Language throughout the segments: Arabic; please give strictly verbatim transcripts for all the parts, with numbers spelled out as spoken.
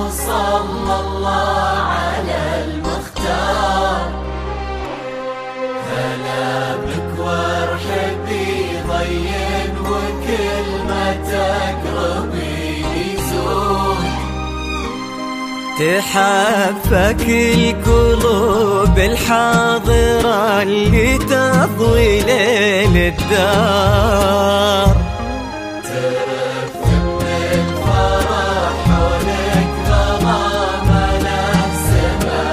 وصلى الله على المختار. هلا بك وارحبي ضين وكل ما تقربي يزول. تحفك القلوب الحاضرة اللي تضوي ليل الدار. ترفم الفرح حولك ظلام السما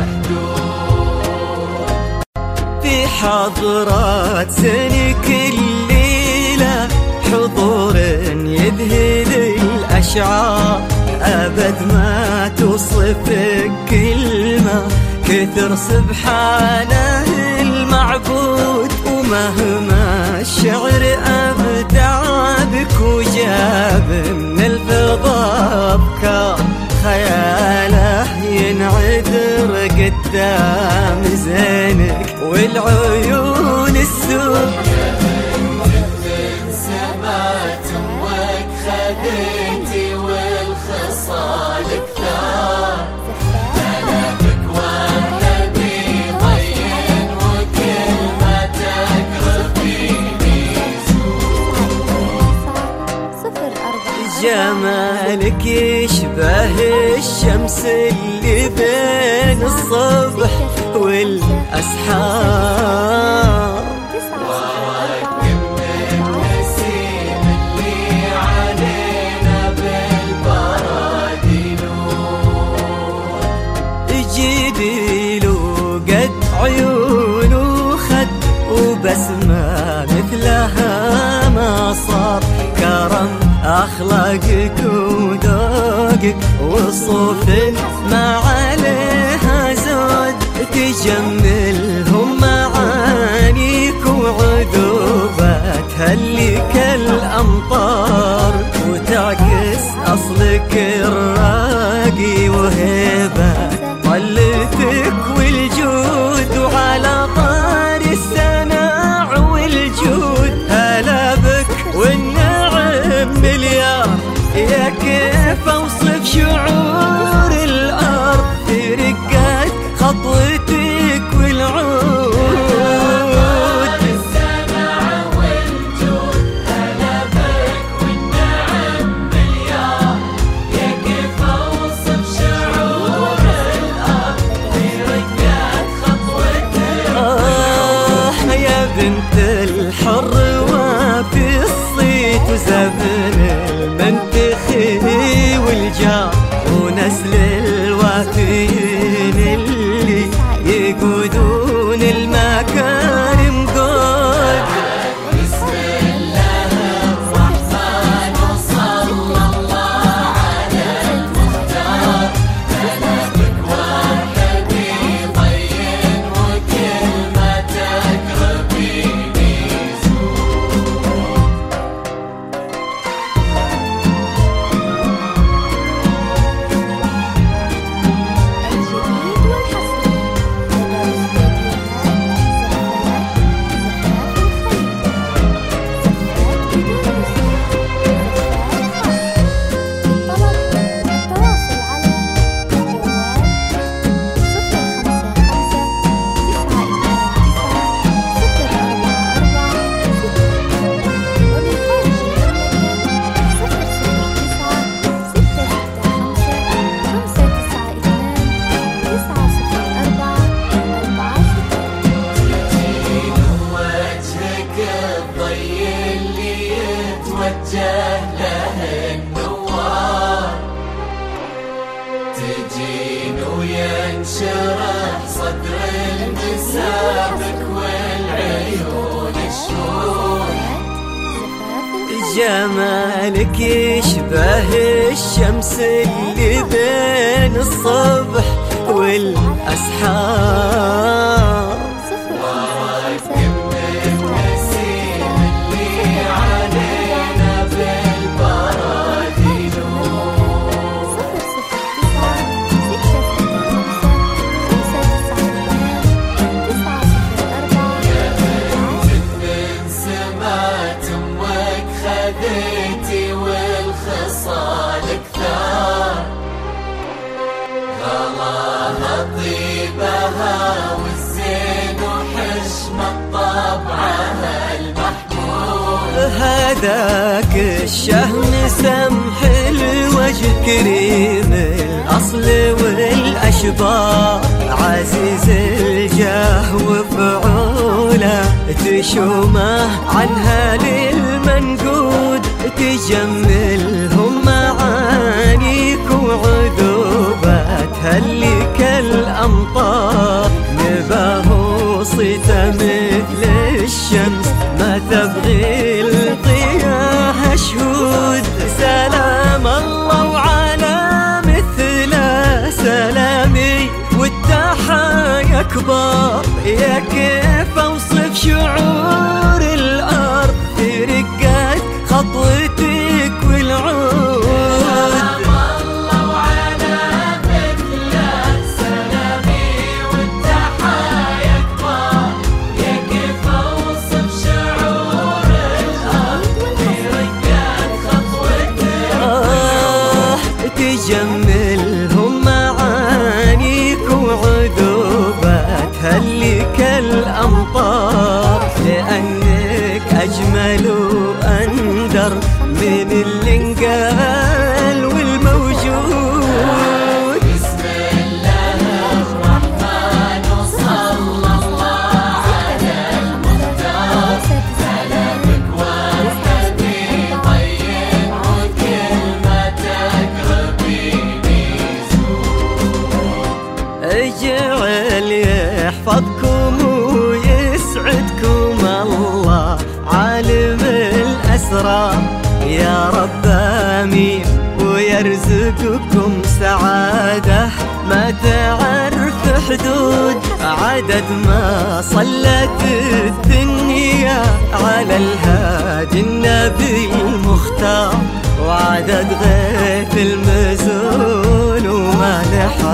وحدود. في حضرات سنك الليلة حضور يذهل الأشعار. أبد ما توصفك كلمة كثر سبحانه المعبود. ومهما الشعر أبدع بك وجاب من الفضاء أفكار، خياله ينعذر قدام زينك والعيون السود. جمالك يشبه الشمس اللي بين الصبح والأسحار. ورقم النسيم اللي علينا بالبرد نور. جيبي له قد عيون وخد وبسمة مثلها ما صار. كرم أخلاقك وذوقك وصوف ما عليها زود. تجملهم معانيك وعذوباتها اللي كالأمطار. وتعكس أصلك الراقي وهيبة طلتك والجود. وعلى طار السناع والجود هلا بك والنعم مليار. يا كيف أوصف شعور الأرض في رقات خطوتك والعود. السمع والجود هلا بك والنعم مليار. يا كيف أوصف شعور الأرض في رقات خطوتك. آه يا بنت الحر وفي الصيت وزبن المنتخي والجار. ونسل الوافيين اللي يقودون المكارم قود. بسم الله الرحمن وصلى الله على المختار. هلا بك وارحبي ضين وكل ما تقربي يزول. تجين وينشرح صدر المسابك والعيون شهود. جمالك يشبه الشمس اللي بين الصبح والأسحار. ورقم النسيم اللي علينا بالبرد نور. خذيتي والخصال كثار. ذاك الشهم سمح الوجه كريم الأصل والأشبار عزيز الجاه وفعوله تشومه عنها للمنقود تجملهم معانيك وعذوباتها اللي كالأمطار نباه صيته مثل الشمس ما تبغي الضياء شهود سلام الله وعلى مثله سلامي والتحايا كبار يا كيف اوصف شعور الارض في رقات خطوتك والعود تجملهم معانيك وعذوباتها اللي كالأمطار لأنك أجمل وأندر من اللي انقال والموجود. بسم الله الرحمن وصلى الله على المختار سلامك والحبيب طيب وكلمتك اجعل يحفظكم ويسعدكم الله عالم الأسرار يا رب آمين ويرزقكم سعادة ما تعرف حدود عدد ما صلت الدنيا على الهادي النبي المختار وعدد غيث المزون وما نحر